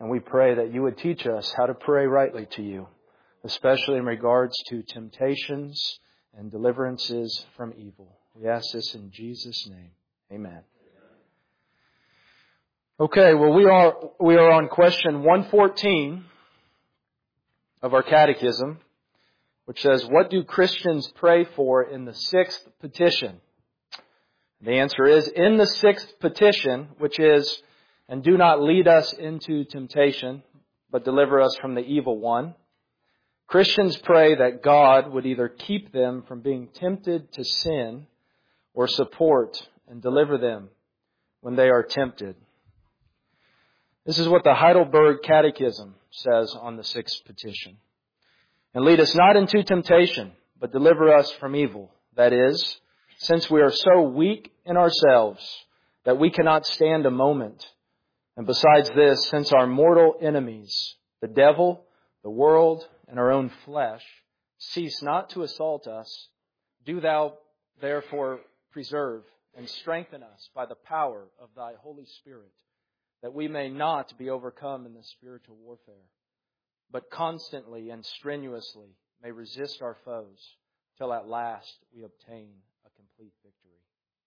And we pray that You would teach us how to pray rightly to You, especially in regards to temptations and deliverances from evil. We ask this in Jesus' name. Amen. Okay, well we are on question 114 of our catechism, which says, what do Christians pray for in the sixth petition? The answer is, in the sixth petition, which is, and do not lead us into temptation, but deliver us from the evil one. Christians pray that God would either keep them from being tempted to sin or support and deliver them when they are tempted. This is what the Heidelberg Catechism says on the sixth petition. And lead us not into temptation, but deliver us from evil. That is, since we are so weak in ourselves that we cannot stand a moment. And besides this, since our mortal enemies, the devil, the world, and our own flesh, cease not to assault us, do Thou therefore preserve and strengthen us by the power of Thy Holy Spirit, that we may not be overcome in the spiritual warfare, but constantly and strenuously may resist our foes, till at last we obtain a complete victory.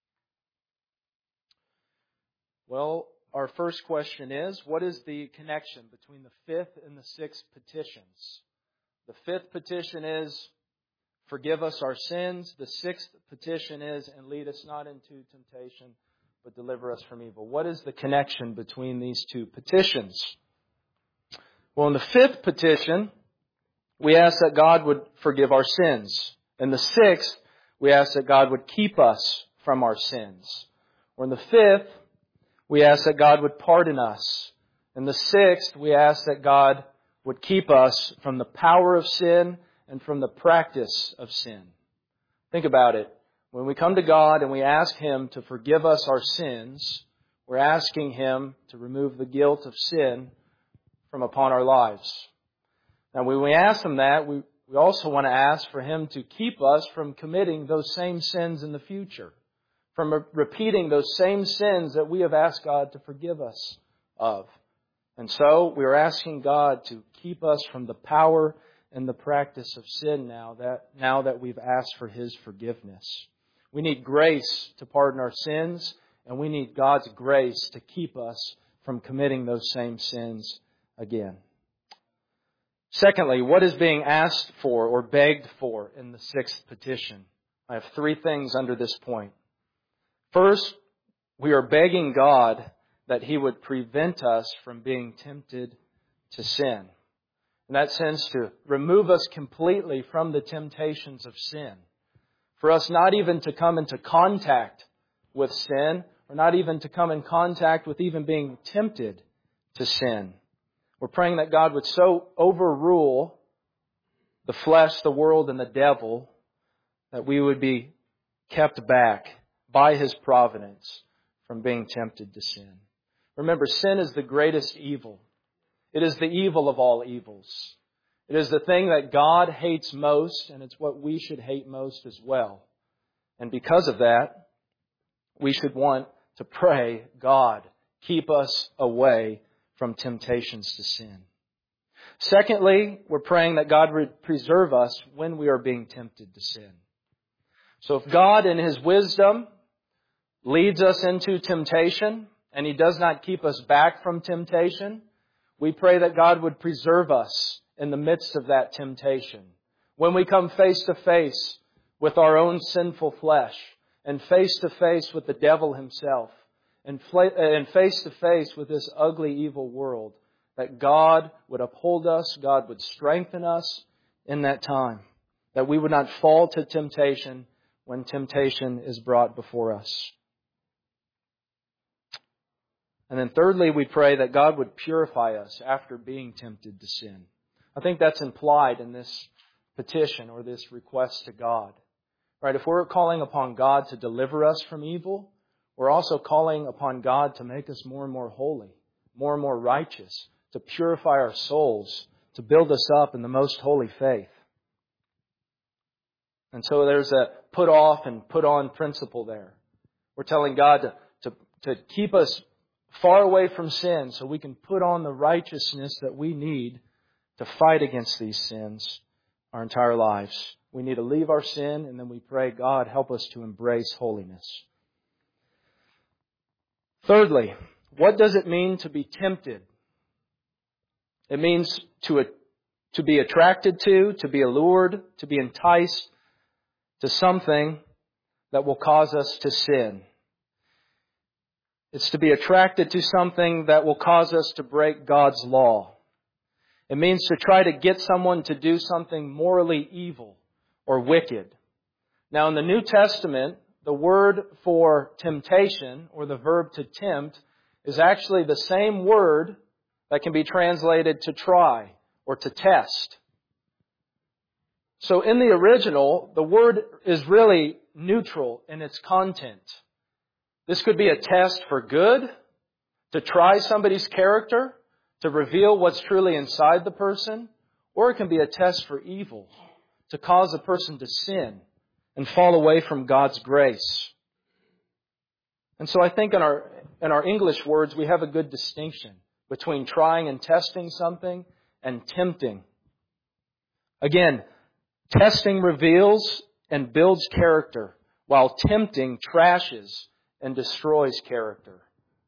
Well, our first question is, what is the connection between the fifth and the sixth petitions? The fifth petition is, forgive us our sins. The sixth petition is, and lead us not into temptation, but deliver us from evil. What is the connection between these two petitions? Well, in the fifth petition, we ask that God would forgive our sins. In the sixth, we ask that God would keep us from our sins. Or in the fifth, we ask that God would pardon us. In the sixth, we ask that God would keep us from the power of sin and from the practice of sin. Think about it. When we come to God and we ask Him to forgive us our sins, we're asking Him to remove the guilt of sin from upon our lives. Now, when we ask Him that, we also want to ask for Him to keep us from committing those same sins in the future, from repeating those same sins that we have asked God to forgive us of. And so we are asking God to keep us from the power and the practice of sin now that we've asked for His forgiveness. We need grace to pardon our sins, and we need God's grace to keep us from committing those same sins again. Secondly, what is being asked for or begged for in the sixth petition? I have three things under this point. First, we are begging God that He would prevent us from being tempted to sin. In that sense, to remove us completely from the temptations of sin. For us not even to come into contact with sin, or not even to come in contact with even being tempted to sin. We're praying that God would so overrule the flesh, the world, and the devil that we would be kept back by His providence from being tempted to sin. Remember, sin is the greatest evil. It is the evil of all evils. It is the thing that God hates most, and it's what we should hate most as well. And because of that, we should want to pray, God, keep us away from temptations to sin. Secondly, we're praying that God would preserve us when we are being tempted to sin. So if God in His wisdom leads us into temptation, and He does not keep us back from temptation, we pray that God would preserve us in the midst of that temptation. When we come face to face with our own sinful flesh, and face to face with the devil himself, and face to face with this ugly, evil world, that God would uphold us, God would strengthen us in that time, that we would not fall to temptation when temptation is brought before us. And then thirdly, we pray that God would purify us after being tempted to sin. I think that's implied in this petition or this request to God. Right? If we're calling upon God to deliver us from evil, we're also calling upon God to make us more and more holy, more and more righteous, to purify our souls, to build us up in the most holy faith. And so there's a put off and put on principle there. We're telling God to keep us far away from sin so we can put on the righteousness that we need to fight against these sins our entire lives. We need to leave our sin, and then we pray, God, help us to embrace holiness. Thirdly, what does it mean to be tempted? It means to be attracted to be allured, to be enticed to something that will cause us to sin. It's to be attracted to something that will cause us to break God's law. It means to try to get someone to do something morally evil or wicked. Now, in the New Testament, the word for temptation, or the verb to tempt, is actually the same word that can be translated to try or to test. So in the original, the word is really neutral in its content. This could be a test for good, to try somebody's character, to reveal what's truly inside the person, or it can be a test for evil, to cause a person to sin and fall away from God's grace. And so I think in our English words, we have a good distinction between trying and testing something and tempting. Again, testing reveals and builds character, while tempting trashes and destroys character.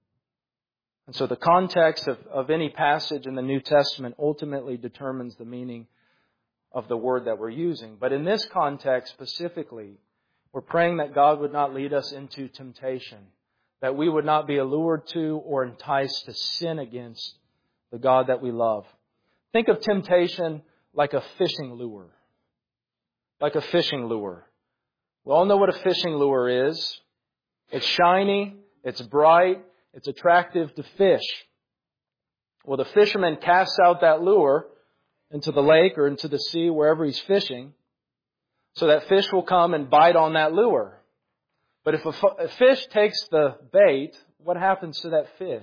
And so the context of any passage in the New Testament ultimately determines the meaning of the word that we're using. But in this context specifically, we're praying that God would not lead us into temptation, that we would not be allured to or enticed to sin against the God that we love. Think of temptation like a fishing lure. Like a fishing lure. We all know what a fishing lure is. It's shiny, it's bright, it's attractive to fish. Well, the fisherman casts out that lure into the lake or into the sea, wherever he's fishing, so that fish will come and bite on that lure. But if a fish takes the bait, what happens to that fish?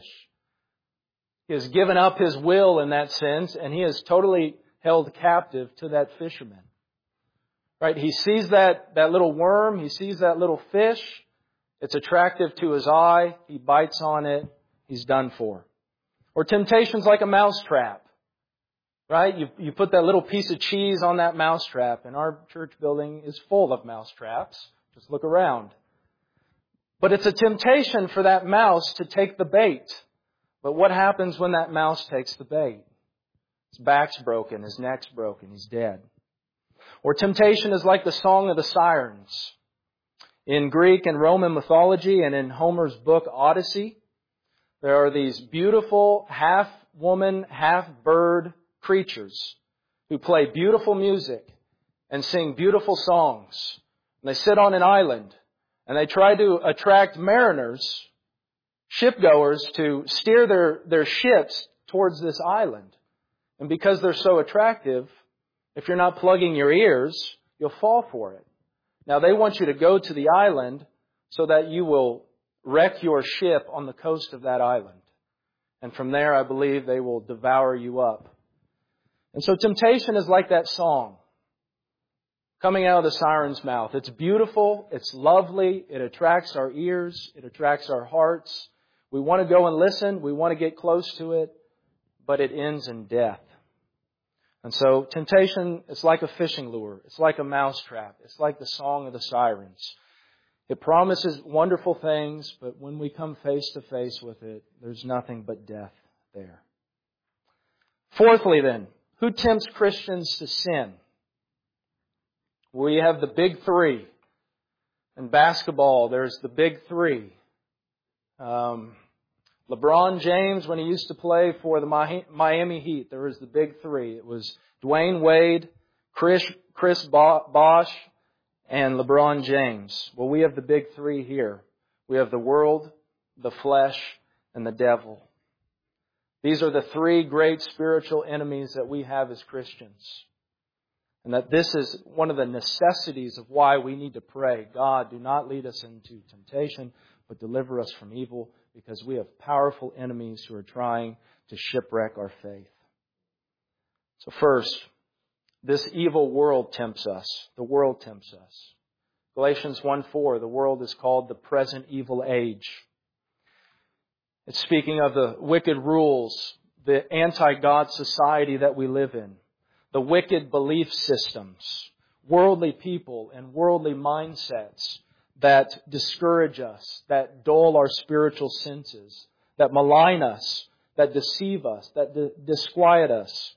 He has given up his will in that sense, and he is totally held captive to that fisherman. Right? He sees that little worm, he sees that little fish. It's attractive to his eye. He bites on it. He's done for. Or temptation's like a mousetrap. Right? You put that little piece of cheese on that mousetrap, and our church building is full of mousetraps. Just look around. But it's a temptation for that mouse to take the bait. But what happens when that mouse takes the bait? His back's broken, his neck's broken, he's dead. Or temptation is like the Song of the Sirens. In Greek and Roman mythology and in Homer's book Odyssey, there are these beautiful half-woman, half-bird creatures who play beautiful music and sing beautiful songs. And they sit on an island and they try to attract mariners, shipgoers, to steer their ships towards this island. And because they're so attractive, if you're not plugging your ears, you'll fall for it. Now, they want you to go to the island so that you will wreck your ship on the coast of that island. And from there, I believe they will devour you up. And so temptation is like that song coming out of the siren's mouth. It's beautiful. It's lovely. It attracts our ears. It attracts our hearts. We want to go and listen. We want to get close to it. But it ends in death. And so temptation is like a fishing lure. It's like a mousetrap. It's like the Song of the Sirens. It promises wonderful things, but when we come face to face with it, there's nothing but death there. Fourthly then, who tempts Christians to sin? We have the big three. In basketball, there's the big three. LeBron James, when he used to play for the Miami Heat, there was the big three. It was Dwayne Wade, Chris Bosh, and LeBron James. Well, we have the big three here. We have the world, the flesh, and the devil. These are the three great spiritual enemies that we have as Christians. And that this is one of the necessities of why we need to pray, God, do not lead us into temptation, but deliver us from evil, because we have powerful enemies who are trying to shipwreck our faith. So first, this evil world tempts us. The world tempts us. Galatians 1:4, the world is called the present evil age. It's speaking of the wicked rules, the anti-God society that we live in, the wicked belief systems, worldly people and worldly mindsets that discourage us, that dull our spiritual senses, that malign us, that deceive us, that disquiet us.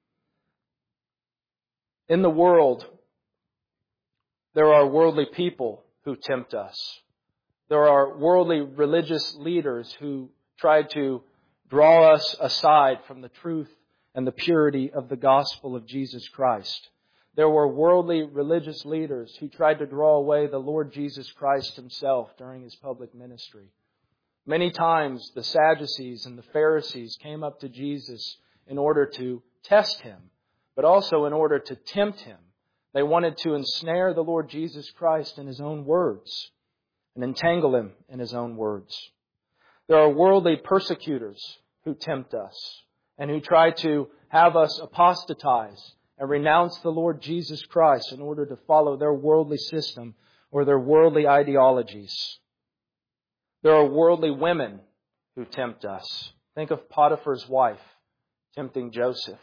In the world, there are worldly people who tempt us. There are worldly religious leaders who try to draw us aside from the truth and the purity of the gospel of Jesus Christ. There were worldly religious leaders who tried to draw away the Lord Jesus Christ Himself during His public ministry. Many times the Sadducees and the Pharisees came up to Jesus in order to test Him, but also in order to tempt Him. They wanted to ensnare the Lord Jesus Christ in His own words and entangle Him in His own words. There are worldly persecutors who tempt us and who try to have us apostatize and renounce the Lord Jesus Christ in order to follow their worldly system or their worldly ideologies. There are worldly women who tempt us. Think of Potiphar's wife tempting Joseph,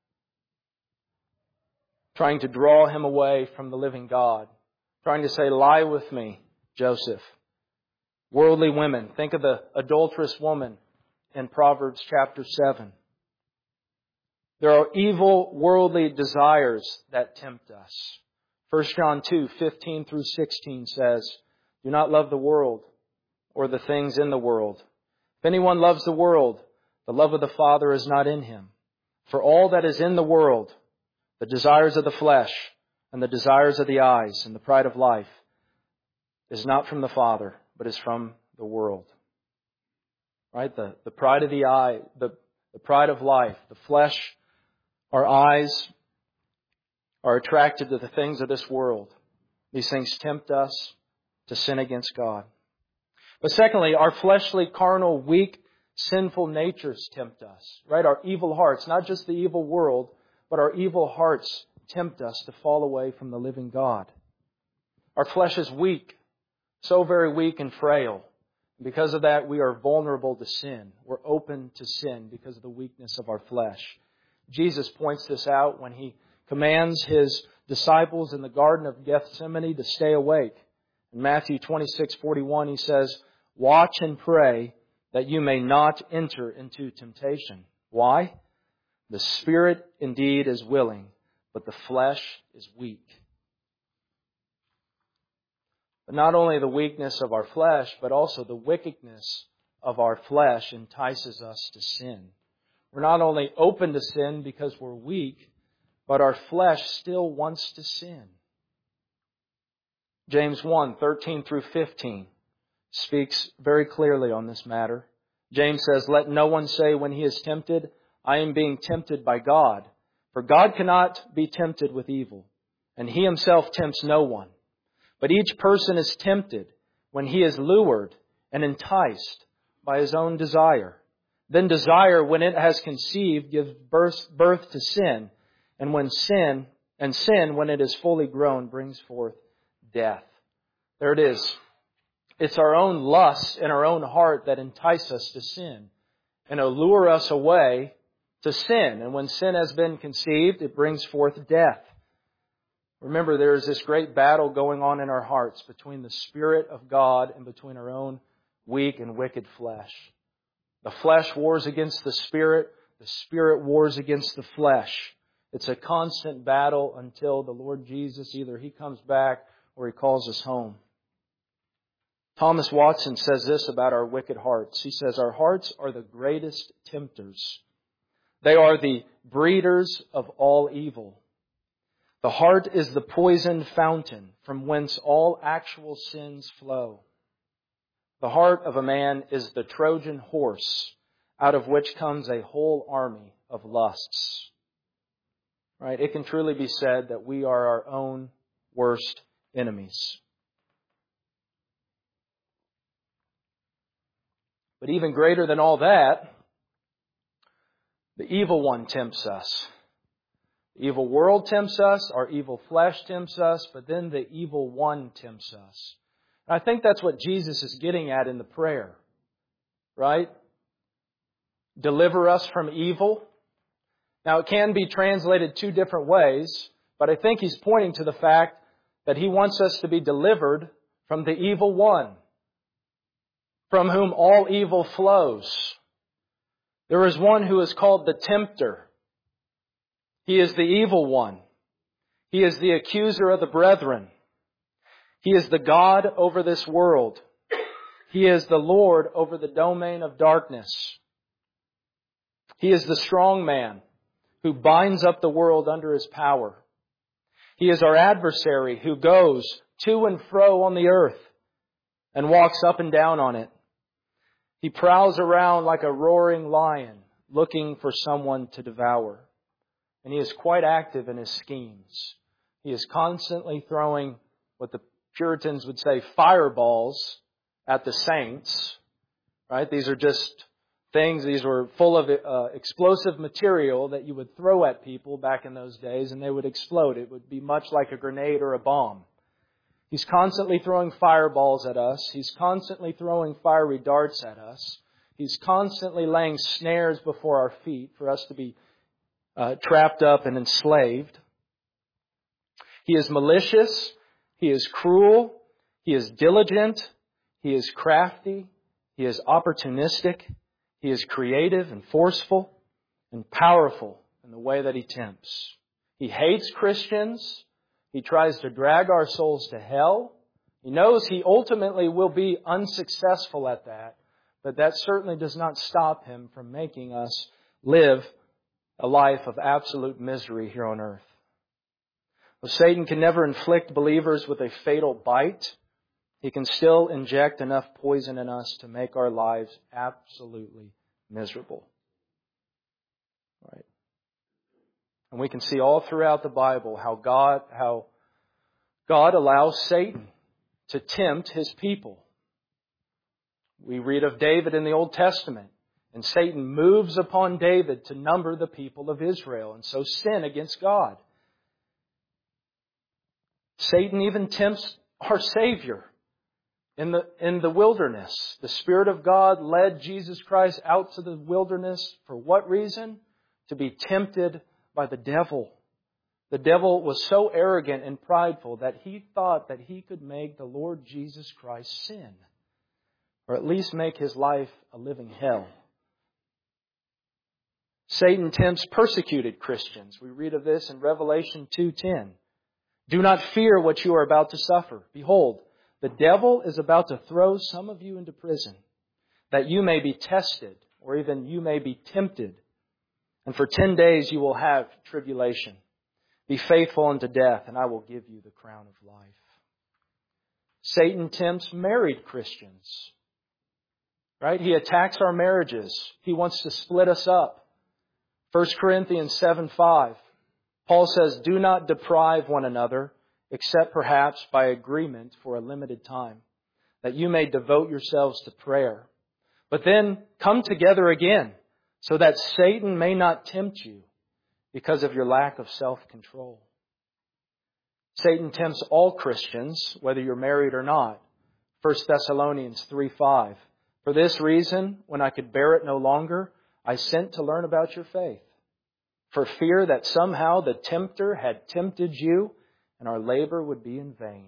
trying to draw him away from the living God, trying to say, "Lie with me, Joseph." Worldly women. Think of the adulterous woman in Proverbs chapter 7. There are evil worldly desires that tempt us. 1 John 2:15 through 16 says, "Do not love the world or the things in the world. If anyone loves the world, the love of the Father is not in him. For all that is in the world, the desires of the flesh and the desires of the eyes and the pride of life, is not from the Father, but is from the world." Right? The pride of the eye, the pride of life, the flesh, our eyes are attracted to the things of this world. These things tempt us to sin against God. But secondly, our fleshly, carnal, weak, sinful natures tempt us. Right? Our evil hearts, not just the evil world, but our evil hearts tempt us to fall away from the living God. Our flesh is weak, so very weak and frail. Because of that, we are vulnerable to sin. We're open to sin because of the weakness of our flesh. Jesus points this out when He commands His disciples in the Garden of Gethsemane to stay awake. In Matthew 26:41, He says, "Watch and pray that you may not enter into temptation." Why? "The spirit indeed is willing, but the flesh is weak." But not only the weakness of our flesh, but also the wickedness of our flesh entices us to sin. We're not only open to sin because we're weak, but our flesh still wants to sin. James 1:13 through 15 speaks very clearly on this matter. James says, "Let no one say when he is tempted, 'I am being tempted by God.' For God cannot be tempted with evil, and He Himself tempts no one. But each person is tempted when he is lured and enticed by his own desire. Then desire, when it has conceived, gives birth to sin. And sin, when it is fully grown, brings forth death." There it is. It's our own lusts in our own heart that entice us to sin and allure us away to sin. And when sin has been conceived, it brings forth death. Remember, there is this great battle going on in our hearts between the Spirit of God and between our own weak and wicked flesh. The flesh wars against the Spirit wars against the flesh. It's a constant battle until the Lord Jesus, either He comes back or He calls us home. Thomas Watson says this about our wicked hearts. He says, "Our hearts are the greatest tempters. They are the breeders of all evil. The heart is the poisoned fountain from whence all actual sins flow. The heart of a man is the Trojan horse, out of which comes a whole army of lusts." Right? It can truly be said that we are our own worst enemies. But even greater than all that, the evil one tempts us. The evil world tempts us, our evil flesh tempts us, but then the evil one tempts us. And I think that's what Jesus is getting at in the prayer, right? deliver us from evil. Now, it can be translated two different ways, but I think he's pointing to the fact that he wants us to be delivered from the evil one, from whom all evil flows. There is one who is called the tempter. He is the evil one. He is the accuser of the brethren. He is the God over this world. He is the Lord over the domain of darkness. He is the strong man who binds up the world under his power. He is our adversary who goes to and fro on the earth and walks up and down on it. He prowls around like a roaring lion looking for someone to devour. And he is quite active in his schemes. He is constantly throwing what the Puritans would say fireballs at the saints. Right? These are just things, these were full of explosive material that you would throw at people back in those days and they would explode. It would be much like a grenade or a bomb. He's constantly throwing fireballs at us. He's constantly throwing fiery darts at us. He's constantly laying snares before our feet for us to be trapped up and enslaved. He is malicious. He is cruel. He is diligent. He is crafty. He is opportunistic. He is creative and forceful and powerful in the way that he tempts. He hates Christians. He tries to drag our souls to hell. He knows he ultimately will be unsuccessful at that, but that certainly does not stop him from making us live a life of absolute misery here on earth. Well, Satan can never inflict believers with a fatal bite. He can still inject enough poison in us to make our lives absolutely miserable. Right? And we can see all throughout the Bible how God allows Satan to tempt His people. We read of David in the Old Testament, and Satan moves upon David to number the people of Israel and so sin against God. Satan even tempts our Savior in the wilderness. The Spirit of God led Jesus Christ out to the wilderness for what reason? To be tempted by the devil. The devil was so arrogant and prideful that he thought that he could make the Lord Jesus Christ sin, or at least make his life a living hell. Satan tempts persecuted Christians. We read of this in Revelation 2:10. Do not fear what you are about to suffer. Behold, the devil is about to throw some of you into prison, that you may be tested, or even you may be tempted. And for 10 days you will have tribulation. Be faithful unto death, and I will give you the crown of life. Satan tempts married Christians. Right? He attacks our marriages. He wants to split us up. 1 Corinthians 7:5. Paul says, do not deprive one another, except perhaps by agreement for a limited time, that you may devote yourselves to prayer. But then come together again, so that Satan may not tempt you because of your lack of self-control. Satan tempts all Christians, whether you're married or not. 1 Thessalonians 3:5. For this reason, when I could bear it no longer, I sent to learn about your faith, for fear that somehow the tempter had tempted you and our labor would be in vain.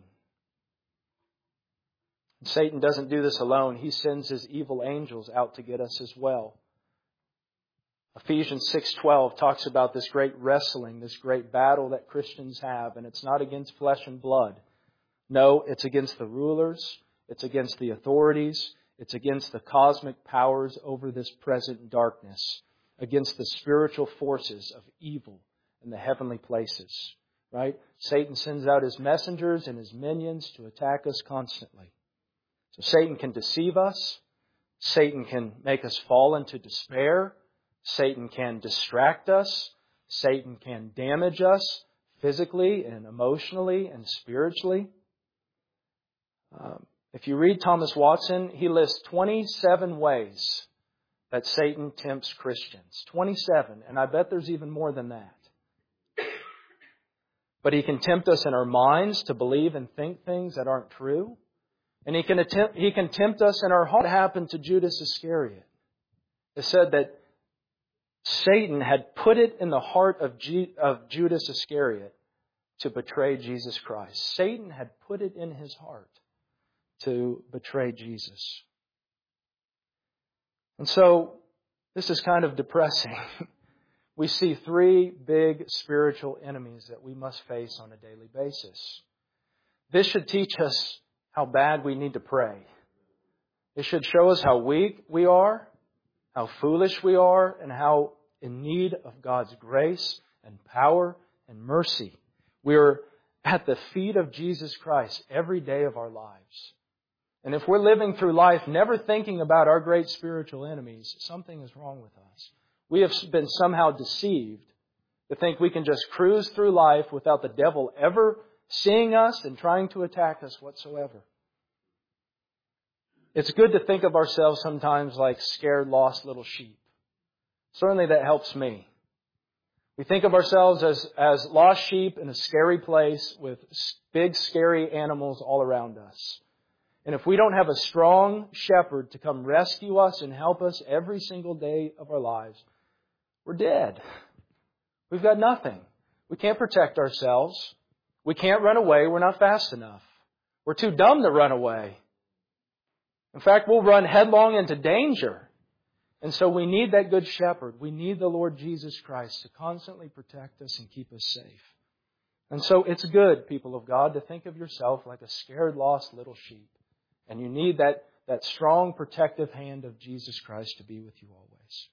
And Satan doesn't do this alone. He sends his evil angels out to get us as well. Ephesians 6:12 talks about this great wrestling, this great battle that Christians have, and it's not against flesh and blood. No, it's against the rulers, it's against the authorities, it's against the cosmic powers over this present darkness, against the spiritual forces of evil in the heavenly places. Right? Satan sends out his messengers and his minions to attack us constantly. So Satan can deceive us. Satan can make us fall into despair. Satan can distract us. Satan can damage us physically and emotionally and spiritually. If you read Thomas Watson, he lists 27 ways that Satan tempts Christians. 27. And I bet there's even more than that. But he can tempt us in our minds to believe and think things that aren't true. And he can tempt us in our heart. What happened to Judas Iscariot? It said that Satan had put it in the heart of Judas Iscariot to betray Jesus Christ. Satan had put it in his heart to betray Jesus. And so, this is kind of depressing. We see three big spiritual enemies that we must face on a daily basis. This should teach us how bad we need to pray. It should show us how weak we are, how foolish we are, and how in need of God's grace and power and mercy. We're at the feet of Jesus Christ every day of our lives. And if we're living through life never thinking about our great spiritual enemies, something is wrong with us. We have been somehow deceived to think we can just cruise through life without the devil ever seeing us and trying to attack us whatsoever. It's good to think of ourselves sometimes like scared, lost little sheep. Certainly that helps me. We think of ourselves as lost sheep in a scary place with big, scary animals all around us. And if we don't have a strong shepherd to come rescue us and help us every single day of our lives, we're dead. We've got nothing. We can't protect ourselves. We can't run away. We're not fast enough. We're too dumb to run away. In fact, we'll run headlong into danger. And so we need that good shepherd. We need the Lord Jesus Christ to constantly protect us and keep us safe. And so it's good, people of God, to think of yourself like a scared, lost little sheep. And you need that strong, protective hand of Jesus Christ to be with you always.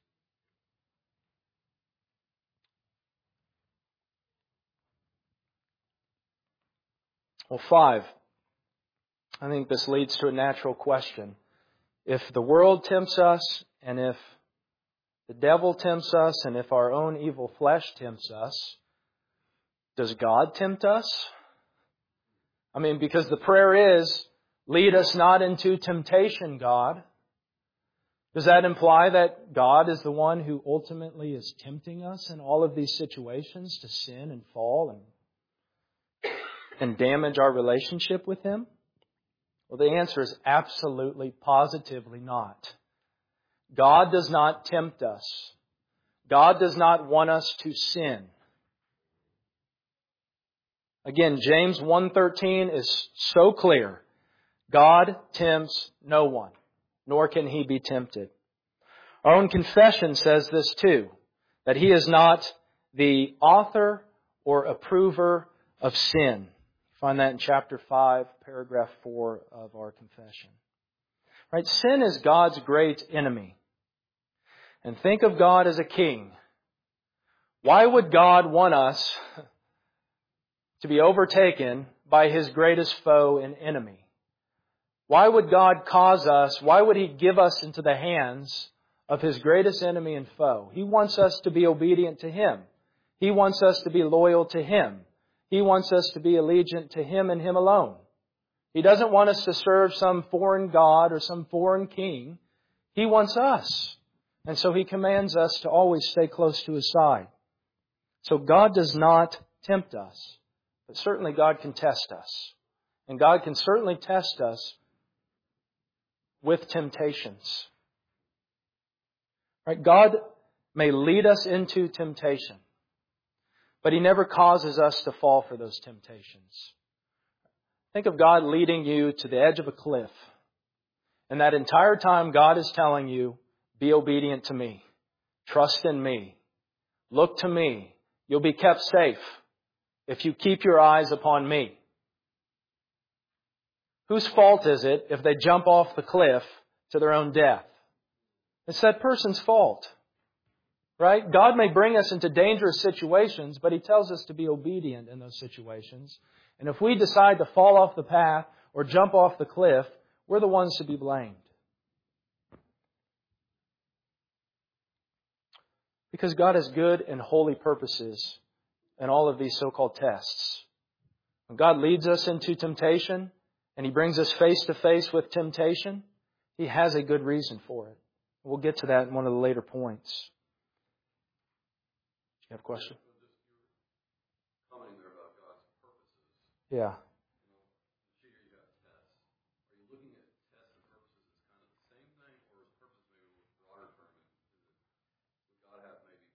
Well, 5. I think this leads to a natural question. If the world tempts us, and if the devil tempts us, and if our own evil flesh tempts us, does God tempt us? I mean, because the prayer is, lead us not into temptation, God. Does that imply that God is the one who ultimately is tempting us in all of these situations to sin and fall and damage our relationship with Him? Well, the answer is absolutely, positively not. God does not tempt us. God does not want us to sin. Again, James 1:13 is so clear. God tempts no one, nor can He be tempted. Our own confession says this too, that He is not the author or approver of sin. Find that in chapter 5, paragraph 4 of our confession. Right? Sin is God's great enemy. And think of God as a king. Why would God want us to be overtaken by His greatest foe and enemy? Why would God why would He give us into the hands of His greatest enemy and foe? He wants us to be obedient to Him. He wants us to be loyal to Him. He wants us to be allegiant to Him and Him alone. He doesn't want us to serve some foreign god or some foreign king. He wants us. And so He commands us to always stay close to His side. So God does not tempt us. But certainly God can test us. And God can certainly test us with temptations. Right? God may lead us into temptation. But He never causes us to fall for those temptations. Think of God leading you to the edge of a cliff. And that entire time God is telling you, be obedient to me. Trust in me. Look to me. You'll be kept safe if you keep your eyes upon me. Whose fault is it if they jump off the cliff to their own death? It's that person's fault. Right? God may bring us into dangerous situations, but He tells us to be obedient in those situations. And if we decide to fall off the path or jump off the cliff, we're the ones to be blamed. Because God has good and holy purposes in all of these so-called tests. When God leads us into temptation and He brings us face to face with temptation, He has a good reason for it. We'll get to that in one of the later points. You have a question? Commenting there about God's purposes. Yeah. Here you got tests. Are you looking at tests and purposes as kind of the same thing, or is purpose maybe a broader term? Would God have maybe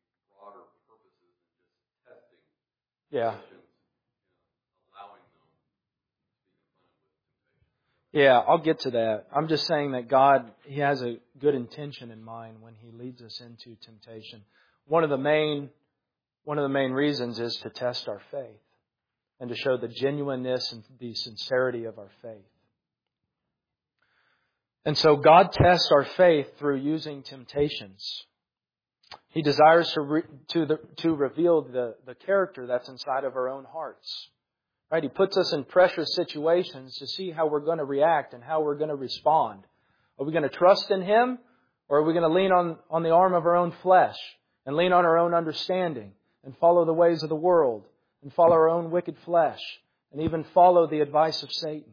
Yeah. Christians, allowing them to be confronted with temptation. Yeah, I'll get to that. I'm just saying that God, He has a good intention in mind when He leads us into temptation. One of the main reasons is to test our faith and to show the genuineness and the sincerity of our faith. And so God tests our faith through using temptations. He desires to reveal the character that's inside of our own hearts. Right? He puts us in pressure situations to see how we're going to react and how we're going to respond. Are we going to trust in Him, or are we going to lean on the arm of our own flesh and lean on our own understanding and follow the ways of the world and follow our own wicked flesh and even follow the advice of Satan?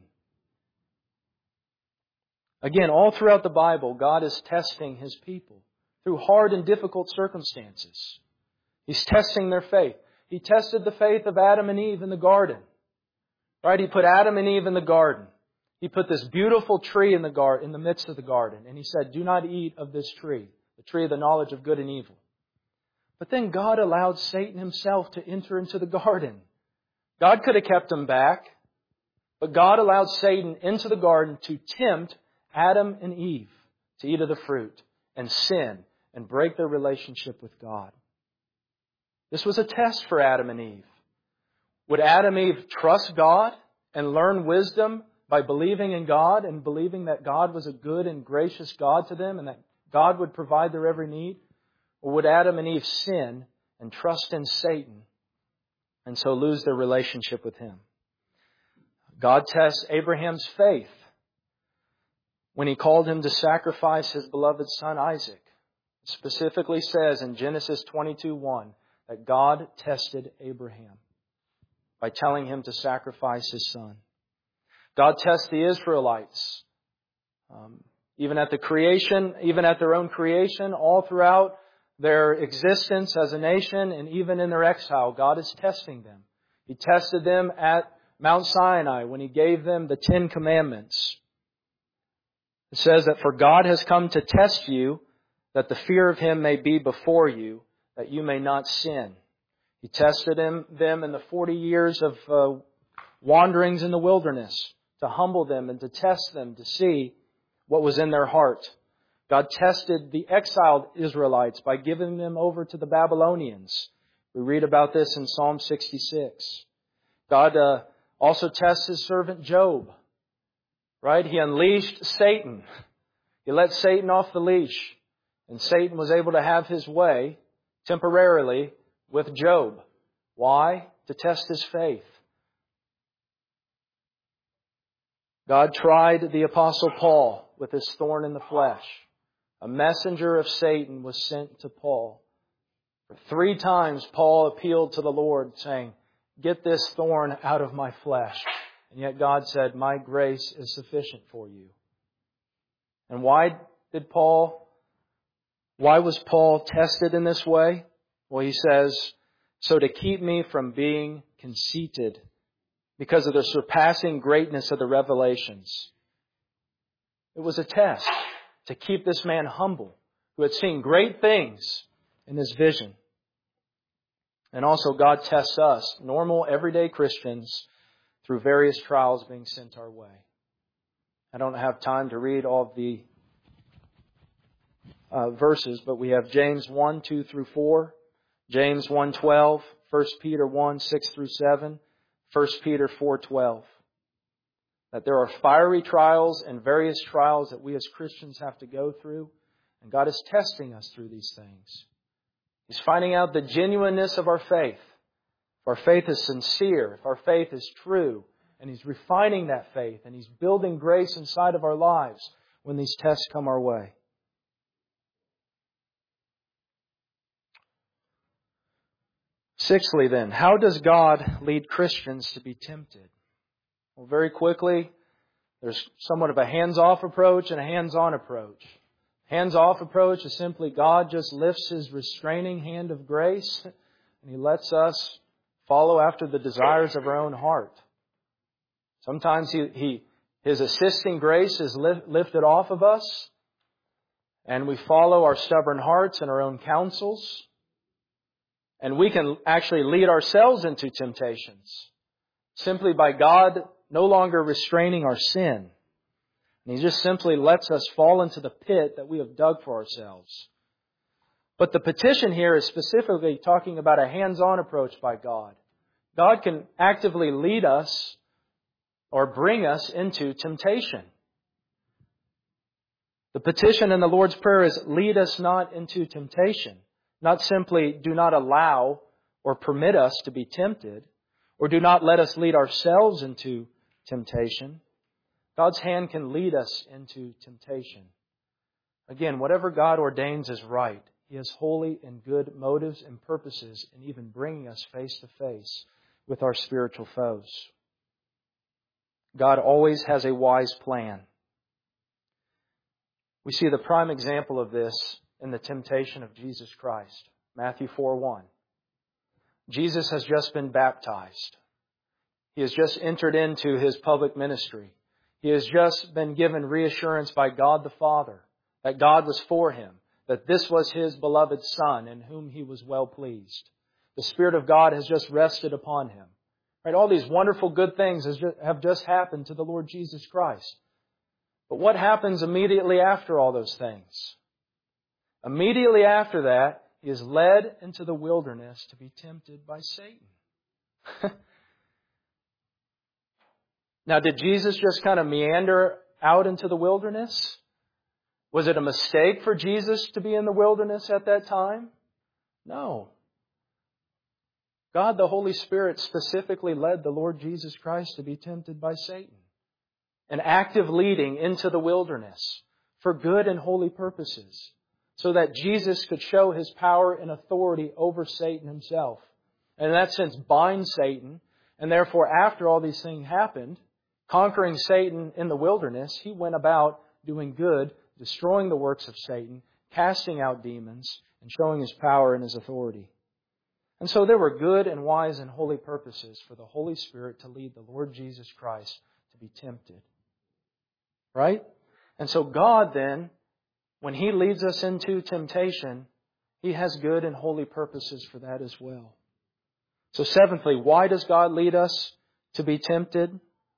Again, all throughout the Bible, God is testing His people through hard and difficult circumstances. He's testing their faith. He tested the faith of Adam and Eve in the garden. Right? He put Adam and Eve in the garden. He put this beautiful tree in the midst of the garden. And He said, do not eat of this tree, the tree of the knowledge of good and evil. But then God allowed Satan himself to enter into the garden. God could have kept him back, but God allowed Satan into the garden to tempt Adam and Eve to eat of the fruit and sin and break their relationship with God. This was a test for Adam and Eve. Would Adam and Eve trust God and learn wisdom by believing in God and believing that God was a good and gracious God to them and that God would provide their every need? Or would Adam and Eve sin and trust in Satan and so lose their relationship with Him? God tests Abraham's faith when He called him to sacrifice his beloved son Isaac. It specifically says in Genesis 22:1 that God tested Abraham by telling him to sacrifice his son. God tests the Israelites, even at their own creation, all throughout their existence as a nation, and even in their exile, God is testing them. He tested them at Mount Sinai when He gave them the 10 Commandments. It says that, for God has come to test you, that the fear of Him may be before you, that you may not sin. He tested them in the 40 years of wanderings in the wilderness to humble them and to test them to see what was in their heart. God tested the exiled Israelites by giving them over to the Babylonians. We read about this in Psalm 66. God also tests His servant Job. Right? He unleashed Satan. He let Satan off the leash. And Satan was able to have his way temporarily with Job. Why? To test his faith. God tried the Apostle Paul with his thorn in the flesh. A messenger of Satan was sent to Paul. 3 times Paul appealed to the Lord, saying, "Get this thorn out of my flesh." And yet God said, "My grace is sufficient for you." And why was Paul tested in this way? Well, he says, so to keep me from being conceited because of the surpassing greatness of the revelations. It was a test to keep this man humble, who had seen great things in his vision. And also God tests us, normal, everyday Christians, through various trials being sent our way. I don't have time to read all of the verses, but we have James 1, 2 through 4, James 1:12, 1 Peter 1, 6 through 7, 1 Peter 4:12. That there are fiery trials and various trials that we as Christians have to go through, and God is testing us through these things. He's finding out the genuineness of our faith. If our faith is sincere, if our faith is true, and He's refining that faith, and He's building grace inside of our lives when these tests come our way. Sixthly then, how does God lead Christians to be tempted? Well, very quickly, there's somewhat of a hands-off approach and a hands-on approach. Hands-off approach is simply God just lifts His restraining hand of grace and He lets us follow after the desires of our own heart. Sometimes His assisting grace is lifted off of us and we follow our stubborn hearts and our own counsels. And we can actually lead ourselves into temptations simply by God no longer restraining our sin. And He just simply lets us fall into the pit that we have dug for ourselves. But the petition here is specifically talking about a hands-on approach by God. God can actively lead us or bring us into temptation. The petition in the Lord's Prayer is, lead us not into temptation. Not simply, do not allow or permit us to be tempted, or do not let us lead ourselves into temptation. God's hand can lead us into temptation. Again, whatever God ordains is right. He has holy and good motives and purposes in even bringing us face to face with our spiritual foes. God always has a wise plan. We see the prime example of this in the temptation of Jesus Christ. Matthew 4:1. Jesus has just been baptized. He has just entered into His public ministry. He has just been given reassurance by God the Father that God was for Him, that this was His beloved Son in whom He was well pleased. The Spirit of God has just rested upon Him. Right? All these wonderful good things have just happened to the Lord Jesus Christ. But what happens immediately after all those things? Immediately after that, He is led into the wilderness to be tempted by Satan. Now, did Jesus just kind of meander out into the wilderness? Was it a mistake for Jesus to be in the wilderness at that time? No. God, the Holy Spirit, specifically led the Lord Jesus Christ to be tempted by Satan. An active leading into the wilderness for good and holy purposes, so that Jesus could show His power and authority over Satan himself. And in that sense, bind Satan. And therefore, after all these things happened, conquering Satan in the wilderness, He went about doing good, destroying the works of Satan, casting out demons, and showing His power and His authority. And so there were good and wise and holy purposes for the Holy Spirit to lead the Lord Jesus Christ to be tempted. Right? And so God then, when He leads us into temptation, He has good and holy purposes for that as well. So seventhly, why does God lead us to be tempted?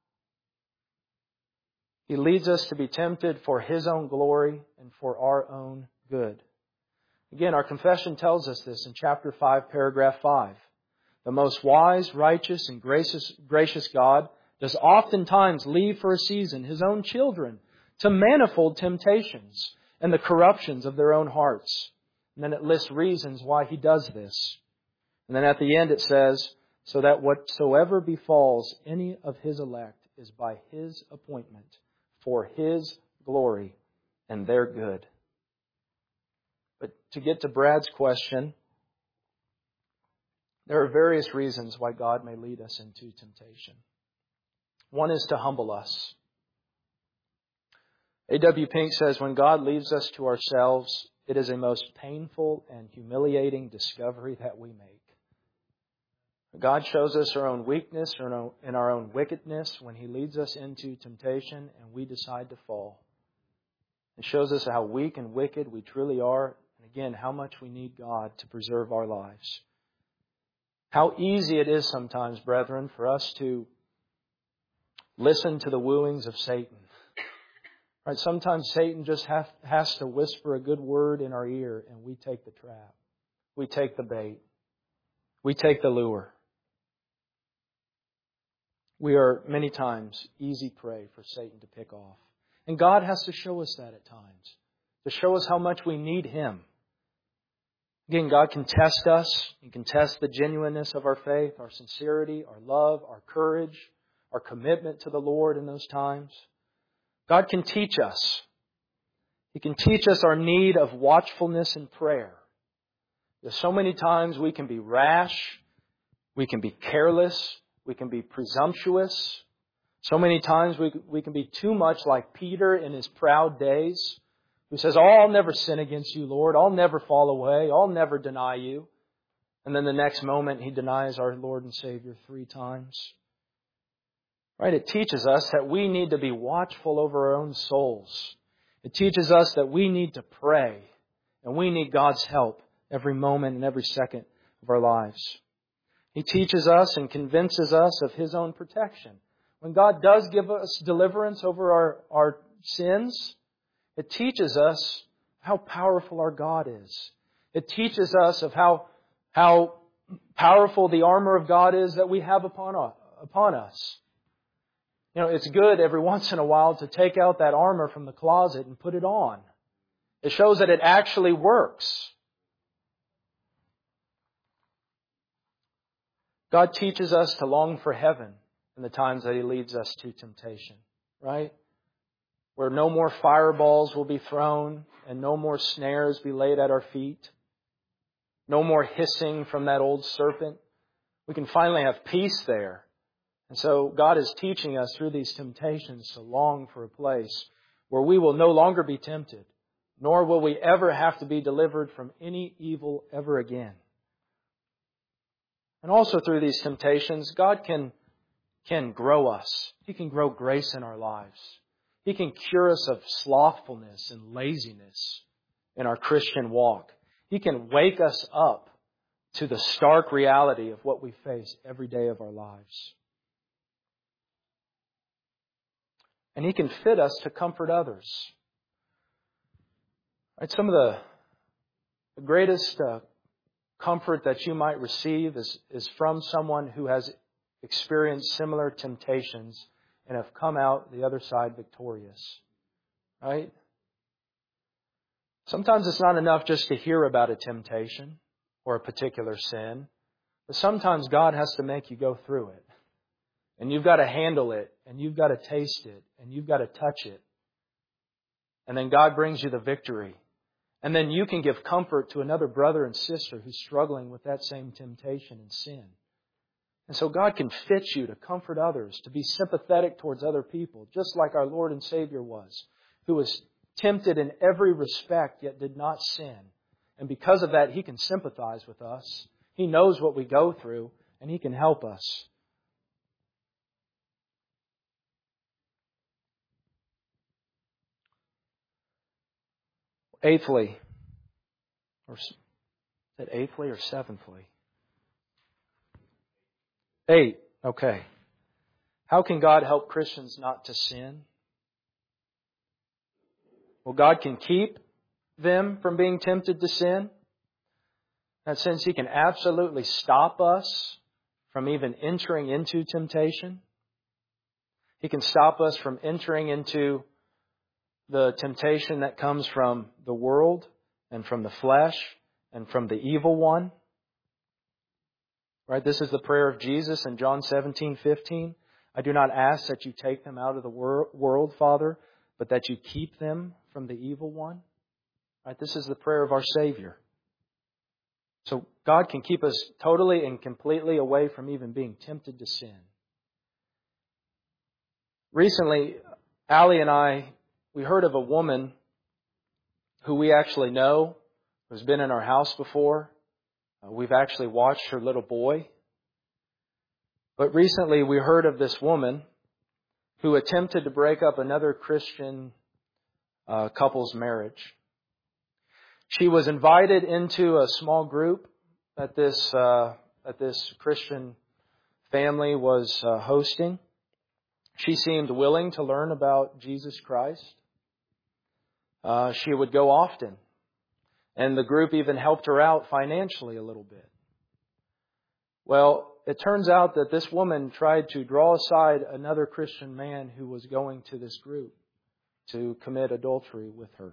He leads us to be tempted for His own glory and for our own good. Again, our confession tells us this in chapter 5, paragraph 5. The most wise, righteous, and gracious God does oftentimes leave for a season His own children to manifold temptations and the corruptions of their own hearts. And then it lists reasons why He does this. And then at the end it says, so that whatsoever befalls any of His elect is by His appointment, for His glory and their good. But to get to Brad's question, there are various reasons why God may lead us into temptation. One is to humble us. A.W. Pink says, when God leaves us to ourselves, it is a most painful and humiliating discovery that we make. God shows us our own weakness and our own wickedness when He leads us into temptation and we decide to fall. It shows us how weak and wicked we truly are, and again, how much we need God to preserve our lives. How easy it is sometimes, brethren, for us to listen to the wooings of Satan. Right? Sometimes Satan just has to whisper a good word in our ear and we take the trap. We take the bait. We take the lure. We are many times easy prey for Satan to pick off. And God has to show us that at times. To show us how much we need Him. Again, God can test us. He can test the genuineness of our faith, our sincerity, our love, our courage, our commitment to the Lord in those times. God can teach us. He can teach us our need of watchfulness and prayer. There's so many times we can be rash, we can be careless, we can be presumptuous. So many times we can be too much like Peter in his proud days, who says, "Oh, I'll never sin against you, Lord. I'll never fall away. I'll never deny you." And then the next moment he denies our Lord and Savior 3 times. Right? It teaches us that we need to be watchful over our own souls. It teaches us that we need to pray and we need God's help every moment and every second of our lives. He teaches us and convinces us of His own protection. When God does give us deliverance over our sins, it teaches us how powerful our God is. It teaches us of how powerful the armor of God is that we have upon us. You know, it's good every once in a while to take out that armor from the closet and put it on. It shows that it actually works. God teaches us to long for heaven in the times that He leads us to temptation, right? Where no more fireballs will be thrown and no more snares be laid at our feet. No more hissing from that old serpent. We can finally have peace there. And so God is teaching us through these temptations to long for a place where we will no longer be tempted, nor will we ever have to be delivered from any evil ever again. And also through these temptations, God can grow us. He can grow grace in our lives. He can cure us of slothfulness and laziness in our Christian walk. He can wake us up to the stark reality of what we face every day of our lives. And He can fit us to comfort others. Right, some of the greatest comfort that you might receive is from someone who has experienced similar temptations and have come out the other side victorious. Right? Sometimes it's not enough just to hear about a temptation or a particular sin, but sometimes God has to make you go through it. And you've got to handle it, and you've got to taste it, and you've got to touch it. And then God brings you the victory. And then you can give comfort to another brother and sister who's struggling with that same temptation and sin. And so God can fit you to comfort others, to be sympathetic towards other people, just like our Lord and Savior was, who was tempted in every respect, yet did not sin. And because of that, He can sympathize with us. He knows what we go through, and He can help us. Eighthly, or is it eighthly or seventhly? 8, okay. How can God help Christians not to sin? Well, God can keep them from being tempted to sin. In that sense, He can absolutely stop us from even entering into temptation. He can stop us from entering into the temptation that comes from the world and from the flesh and from the evil one. Right? This is the prayer of Jesus in John 17:15. I do not ask that you take them out of the world, Father, but that you keep them from the evil one. Right? This is the prayer of our Savior. So God can keep us totally and completely away from even being tempted to sin. Recently, Allie and I, we heard of a woman who we actually know, who's been in our house before. We've actually watched her little boy. But recently we heard of this woman who attempted to break up another Christian couple's marriage. She was invited into a small group that this Christian family was hosting. She seemed willing to learn about Jesus Christ. She would go often. And the group even helped her out financially a little bit. Well, it turns out that this woman tried to draw aside another Christian man who was going to this group to commit adultery with her.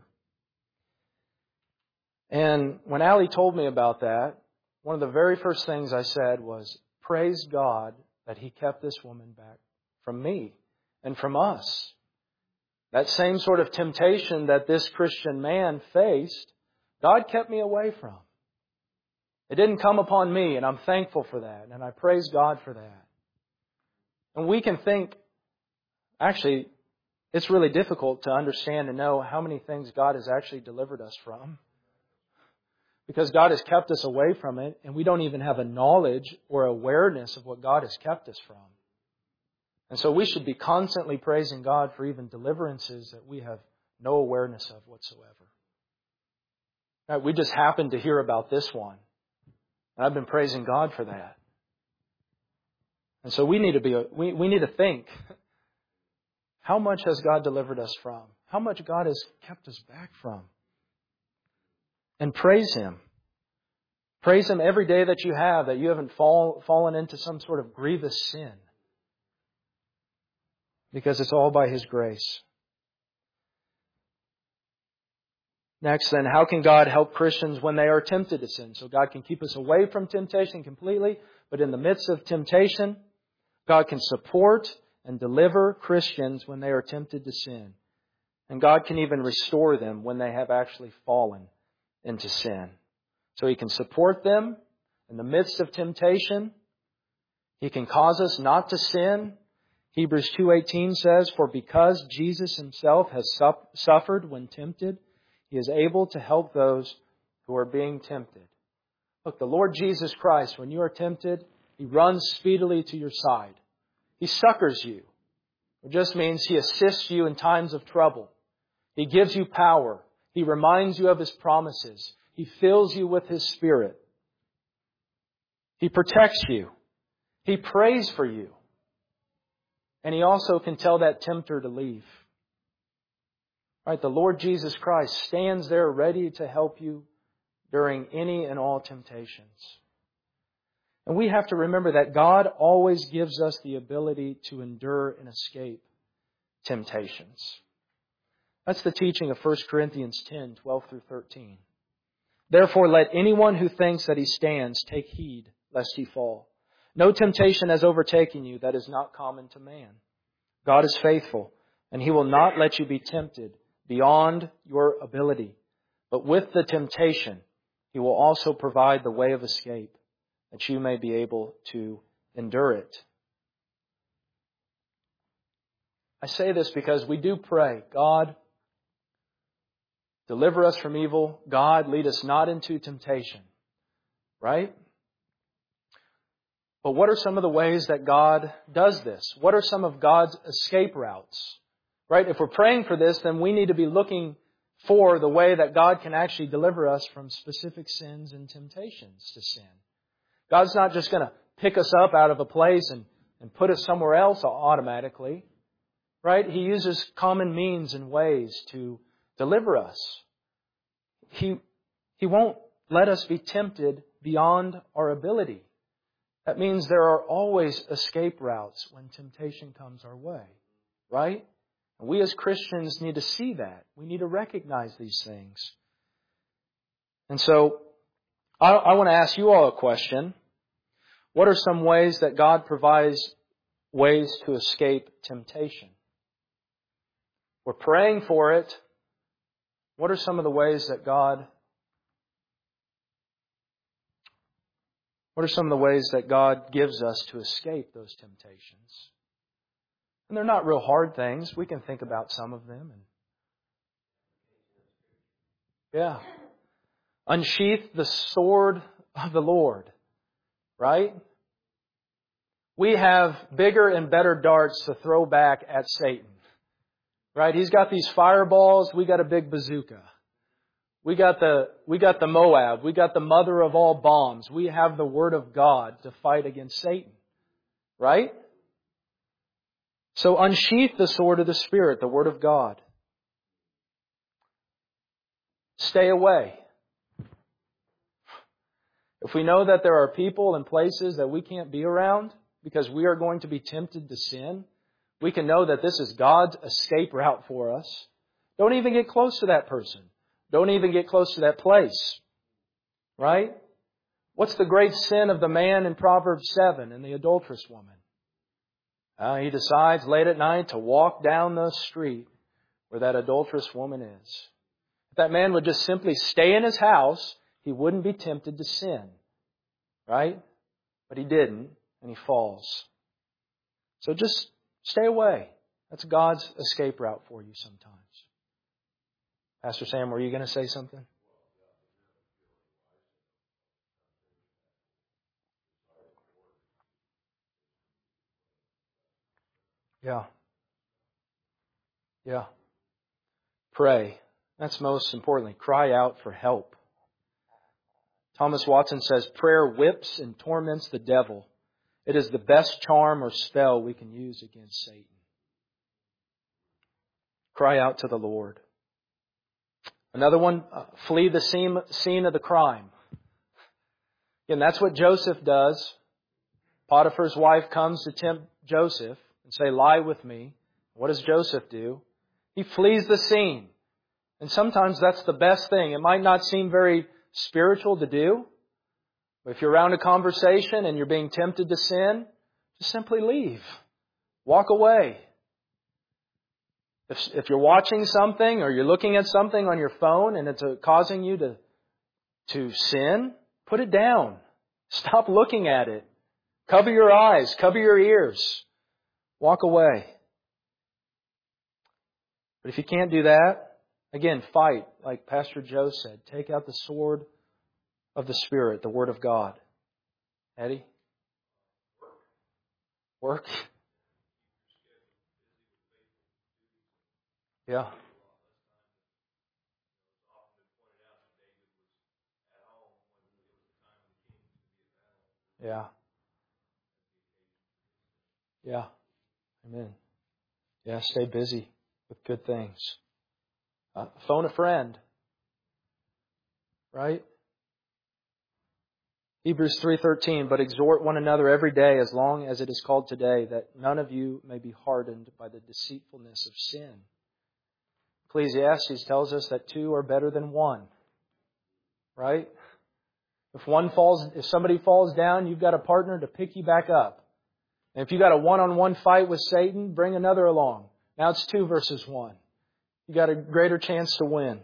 And when Allie told me about that, one of the very first things I said was, praise God that He kept this woman back from me and from us. That same sort of temptation that this Christian man faced, God kept me away from. It didn't come upon me, and I'm thankful for that, and I praise God for that. And we can think, actually, it's really difficult to understand and know how many things God has actually delivered us from. Because God has kept us away from it, and we don't even have a knowledge or awareness of what God has kept us from. And so we should be constantly praising God for even deliverances that we have no awareness of whatsoever. We just happened to hear about this one. And I've been praising God for that. And so we need to think, how much has God delivered us from? How much God has kept us back from? And praise Him. Praise Him every day that you haven't fallen into some sort of grievous sin. Because it's all by His grace. Next then, how can God help Christians when they are tempted to sin? So God can keep us away from temptation completely, but in the midst of temptation, God can support and deliver Christians when they are tempted to sin. And God can even restore them when they have actually fallen into sin. So He can support them in the midst of temptation. He can cause us not to sin. Hebrews 2:18 says, "For because Jesus Himself has suffered when tempted, He is able to help those who are being tempted." Look, the Lord Jesus Christ, when you are tempted, He runs speedily to your side. He succors you. It just means He assists you in times of trouble. He gives you power. He reminds you of His promises. He fills you with His Spirit. He protects you. He prays for you. And He also can tell that tempter to leave. Right? The Lord Jesus Christ stands there ready to help you during any and all temptations. And we have to remember that God always gives us the ability to endure and escape temptations. That's the teaching of 1 Corinthians 10:12 through 13. "Therefore let anyone who thinks that he stands take heed lest he fall. No temptation has overtaken you that is not common to man. God is faithful, and He will not let you be tempted beyond your ability. But with the temptation, He will also provide the way of escape, that you may be able to endure it." I say this because we do pray, God, deliver us from evil. God, lead us not into temptation. Right? But what are some of the ways that God does this? What are some of God's escape routes? Right? If we're praying for this, then we need to be looking for the way that God can actually deliver us from specific sins and temptations to sin. God's not just going to pick us up out of a place and put us somewhere else automatically. Right? He uses common means and ways to deliver us. He won't let us be tempted beyond our ability. That means there are always escape routes when temptation comes our way. Right? And we as Christians need to see that. We need to recognize these things. And so, I want to ask you all a question. What are some ways that God provides ways to escape temptation? We're praying for it. What are some of the ways that God gives us to escape those temptations? And they're not real hard things. We can think about some of them. Unsheath the sword of the Lord. Right? We have bigger and better darts to throw back at Satan. Right? He's got these fireballs. We got a big bazooka. We got the Moab. We got the mother of all bombs. We have the Word of God to fight against Satan. Right? So unsheath the sword of the Spirit, the Word of God. Stay away. If we know that there are people and places that we can't be around because we are going to be tempted to sin, we can know that this is God's escape route for us. Don't even get close to that person. Don't even get close to that place. Right? What's the great sin of the man in Proverbs 7 and the adulterous woman? He decides late at night to walk down the street where that adulterous woman is. If that man would just simply stay in his house, he wouldn't be tempted to sin. Right? But he didn't, and he falls. So just stay away. That's God's escape route for you sometimes. Pastor Sam, were you going to say something? Yeah. Pray. That's most importantly. Cry out for help. Thomas Watson says, prayer whips and torments the devil. It is the best charm or spell we can use against Satan. Cry out to the Lord. Another one, flee the scene of the crime. And that's what Joseph does. Potiphar's wife comes to tempt Joseph and say, lie with me. What does Joseph do? He flees the scene. And sometimes that's the best thing. It might not seem very spiritual to do. But if you're around a conversation and you're being tempted to sin, just simply leave. Walk away. If you're watching something or you're looking at something on your phone and it's causing you to sin, put it down. Stop looking at it. Cover your eyes. Cover your ears. Walk away. But if you can't do that, again, fight. Like Pastor Joe said, take out the sword of the Spirit, the Word of God. Eddie? Work? Yeah. Yeah. Yeah. Amen. Yeah, stay busy with good things. Phone a friend. Right? Hebrews 3:13, but exhort one another every day as long as it is called today, that none of you may be hardened by the deceitfulness of sin. Ecclesiastes tells us that two are better than one. Right? If somebody falls down, you've got a partner to pick you back up. And if you've got a one-on-one fight with Satan, bring another along. Now it's 2 versus 1. You've got a greater chance to win.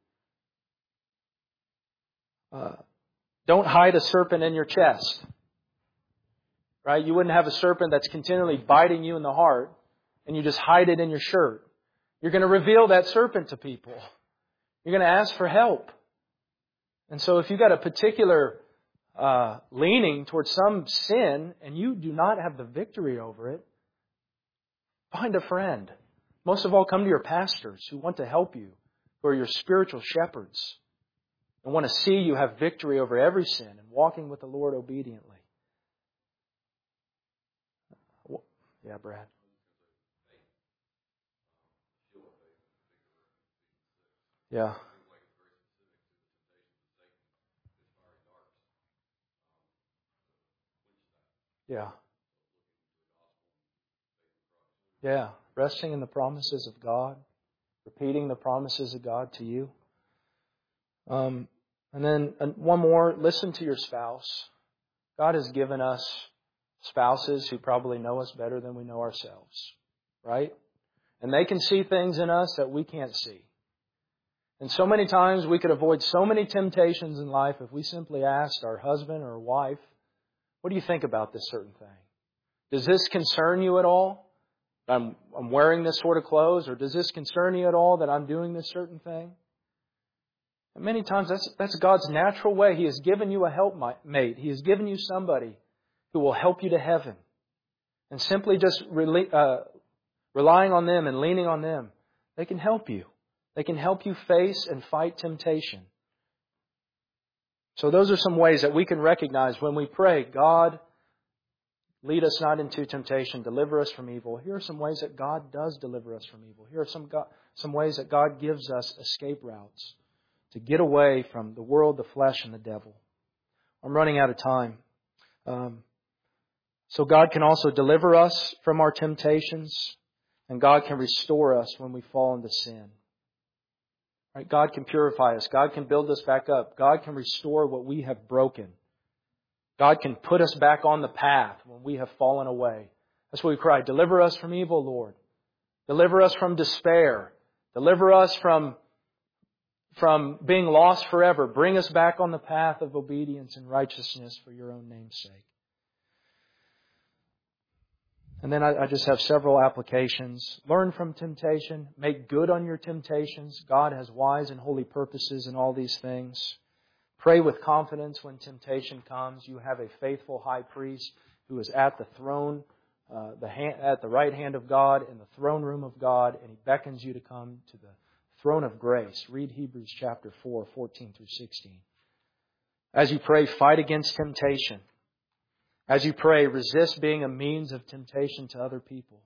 Don't hide a serpent in your chest. Right? You wouldn't have a serpent that's continually biting you in the heart and you just hide it in your shirt. You're going to reveal that serpent to people. You're going to ask for help. And so if you've got a particular leaning towards some sin and you do not have the victory over it, find a friend. Most of all, come to your pastors who want to help you, who are your spiritual shepherds, and want to see you have victory over every sin and walking with the Lord obediently. Yeah, Brad. Yeah. Yeah. Yeah. Resting in the promises of God. Repeating the promises of God to you. And then one more. Listen to your spouse. God has given us spouses who probably know us better than we know ourselves. Right? And they can see things in us that we can't see. And so many times we could avoid so many temptations in life if we simply asked our husband or wife, what do you think about this certain thing? Does this concern you at all? I'm wearing this sort of clothes, or does this concern you at all that I'm doing this certain thing? And many times that's God's natural way. He has given you a helpmate. He has given you somebody who will help you to heaven. And simply just relying on them and leaning on them, they can help you. They can help you face and fight temptation. So those are some ways that we can recognize when we pray, God, lead us not into temptation, deliver us from evil. Here are some ways that God does deliver us from evil. Here are some ways that God gives us escape routes to get away from the world, the flesh, and the devil. I'm running out of time. So God can also deliver us from our temptations, and God can restore us when we fall into sin. Right? God can purify us. God can build us back up. God can restore what we have broken. God can put us back on the path when we have fallen away. That's what we cry. Deliver us from evil, Lord. Deliver us from despair. Deliver us from being lost forever. Bring us back on the path of obedience and righteousness for your own name's sake. And then I just have several applications. Learn from temptation. Make good on your temptations. God has wise and holy purposes in all these things. Pray with confidence when temptation comes. You have a faithful high priest who is at the throne, at the right hand of God, in the throne room of God, and He beckons you to come to the throne of grace. Read Hebrews chapter 4, 14 through 16. As you pray, fight against temptation. As you pray, resist being a means of temptation to other people.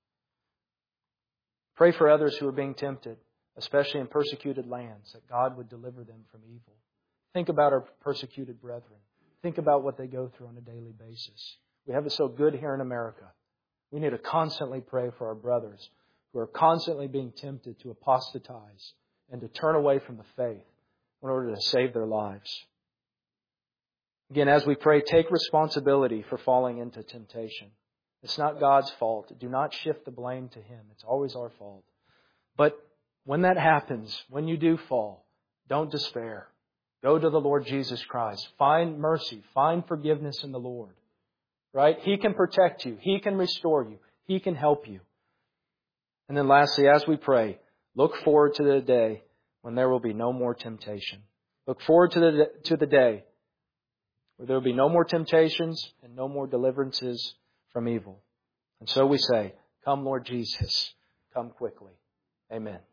Pray for others who are being tempted, especially in persecuted lands, that God would deliver them from evil. Think about our persecuted brethren. Think about what they go through on a daily basis. We have it so good here in America. We need to constantly pray for our brothers who are constantly being tempted to apostatize and to turn away from the faith in order to save their lives. Again, as we pray, take responsibility for falling into temptation. It's not God's fault. Do not shift the blame to Him. It's always our fault. But when that happens, when you do fall, don't despair. Go to the Lord Jesus Christ. Find mercy. Find forgiveness in the Lord. Right? He can protect you. He can restore you. He can help you. And then lastly, as we pray, look forward to the day when there will be no more temptation. Look forward to the day where there will be no more temptations and no more deliverances from evil. And so we say, come Lord Jesus, come quickly. Amen.